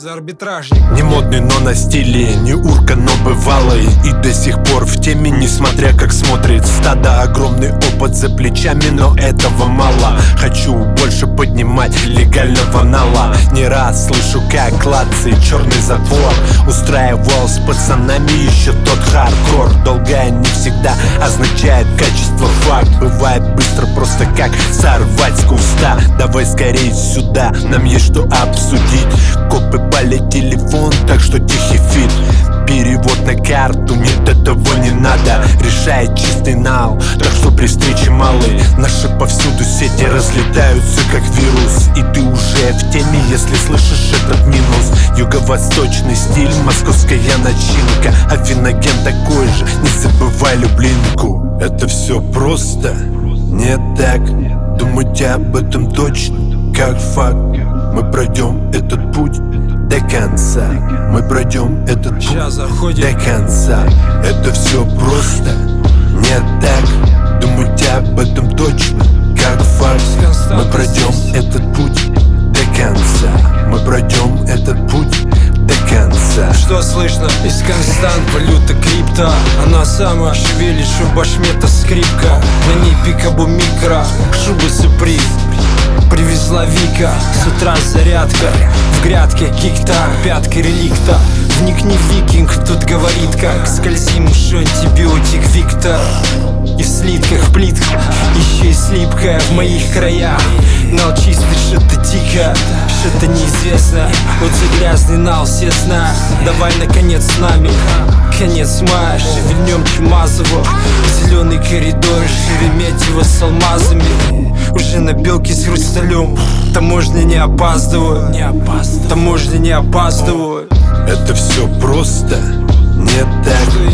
за арбитражник. Не модный, но на стиле, не урка, но бывалый. И до сих пор в теме, несмотря как смотрит стадо. Огромный опыт за плечами, но этого мало. Хочу больше поднимать легального нала. Не раз слышу, как клацает черный затвор. Устраивал с пацанами еще тот хардкор. Долгая не всегда означает качество. Факт бывает быстро, просто как сорвать с куста. Давай скорее сюда, нам есть что обсудить. Копы пали телефон, так что тихий фит. Перевод на карту, нет, этого не надо. Решает чистый нал, так что при встрече малый. Наши повсюду сети разлетаются как вирус. И ты уже в теме, если слышишь этот минус. Юго-восточный стиль, московская начинка. Афиноген такой же, не забывай Люблинку. Это все просто, не так. Думать об этом точно, как факт. Мы пройдем этот путь до конца. Мы пройдем этот путь до конца. Это все просто, не так. Думать об этом точно, как факт. Мы пройдем этот путь до конца. Мы пройдем этот путь до конца. Что слышно? Из констант валюта крипто. Она сама шевелит, что башмета скрипка. На ней пикабу микро, шубы суприм. Привезла Вика, с утра зарядка. В грядке гектар, пятка реликта. Вникни, викинг, тут говорит, как скользим уж антибиотик Виктор. И в слитках, плитках, еще и слипкая в моих краях. Нал чистый, что-то дико, что-то неизвестно. Вот за грязный нал все знают. Давай наконец с нами, конец мая. Шевельнем Чумазову, зеленый коридор, Шереметьево с алмазами. Уже на белке с хрусталем. Таможня не опаздывают, таможня не опаздывают. Это все просто, не так.